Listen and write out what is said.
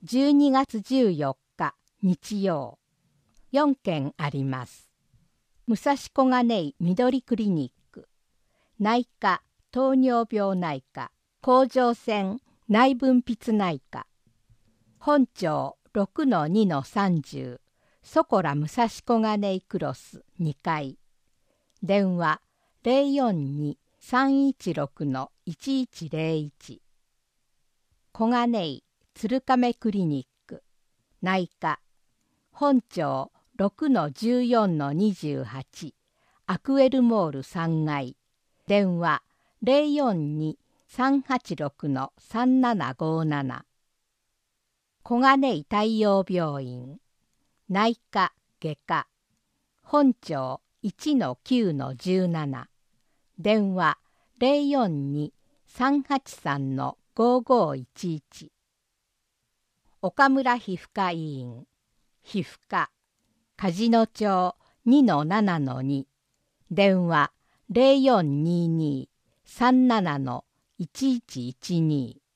12月14日日曜、4件あります。武蔵小金井みどりクリニック、内科糖尿病内科、甲状腺内分泌内科、本町 6-2-30 そこら武蔵小金井クロス2階、電話 042-316-1101、小金井鶴亀クリニック、内科本町 6-14-28 アクエルモール3階、電話 042-386-3757、小金井太陽病院、内科外科本町 1-9-17、電話 042-383-5511、岡村皮膚科医院、皮膚科梶野町 2-7-2、電話 0422-37-1112